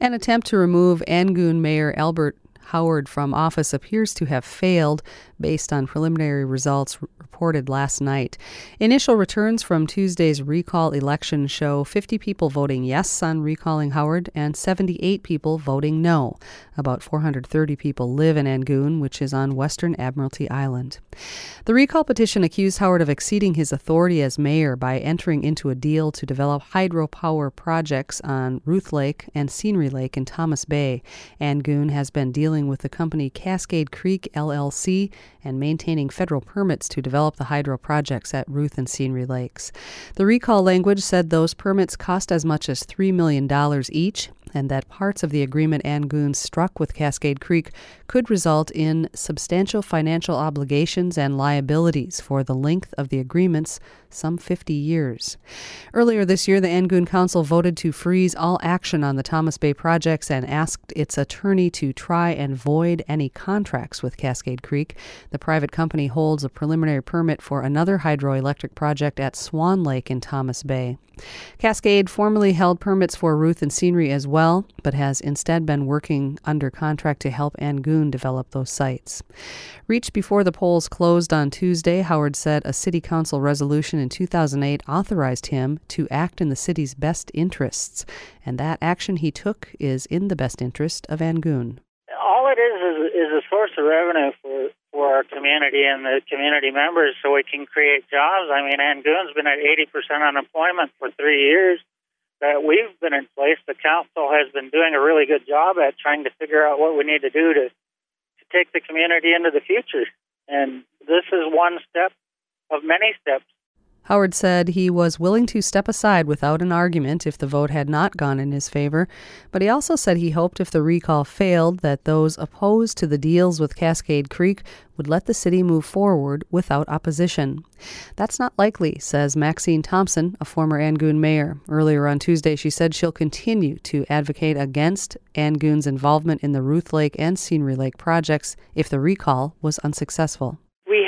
An attempt to remove Angoon Mayor Albert Howard from office appears to have failed based on preliminary results reported last night. Initial returns from Tuesday's recall election show 50 people voting yes on recalling Howard and 78 people voting no. About 430 people live in Angoon, which is on Western Admiralty Island. The recall petition accused Howard of exceeding his authority as mayor by entering into a deal to develop hydropower projects on Ruth Lake and Scenery Lake in Thomas Bay. Angoon has been dealing with the company Cascade Creek LLC and maintaining federal permits to develop the hydro projects at Ruth and Scenery Lakes. The recall language said those permits cost as much as $3 million each, and that parts of the agreement Angoon struck with Cascade Creek could result in substantial financial obligations and liabilities for the length of the agreements, some 50 years. Earlier this year, the Angoon Council voted to freeze all action on the Thomas Bay projects and asked its attorney to try and void any contracts with Cascade Creek. The private company holds a preliminary permit for another hydroelectric project at Swan Lake in Thomas Bay. Cascade formerly held permits for Ruth and Scenery as well, but has instead been working under contract to help Angoon develop those sites. Reached before the polls closed on Tuesday, Howard said a city council resolution in 2008 authorized him to act in the city's best interests, and that action he took is in the best interest of Angoon. All it is a source of revenue for our community and the community members so we can create jobs. I mean, Angoon's been at 80% unemployment for 3 years that we've been in place. The council has been doing a really good job at trying to figure out what we need to do to take the community into the future. And this is one step of many steps. Howard said he was willing to step aside without an argument if the vote had not gone in his favor, but he also said he hoped if the recall failed that those opposed to the deals with Cascade Creek would let the city move forward without opposition. That's not likely, says Maxine Thompson, a former Angoon mayor. Earlier on Tuesday, she said she'll continue to advocate against Angoon's involvement in the Ruth Lake and Scenery Lake projects if the recall was unsuccessful.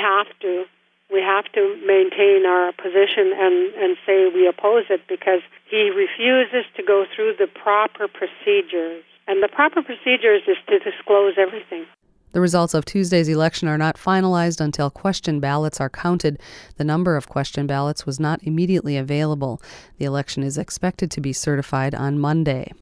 We have to maintain our position and say we oppose it because he refuses to go through the proper procedures. And the proper procedures is to disclose everything. The results of Tuesday's election are not finalized until question ballots are counted. The number of question ballots was not immediately available. The election is expected to be certified on Monday.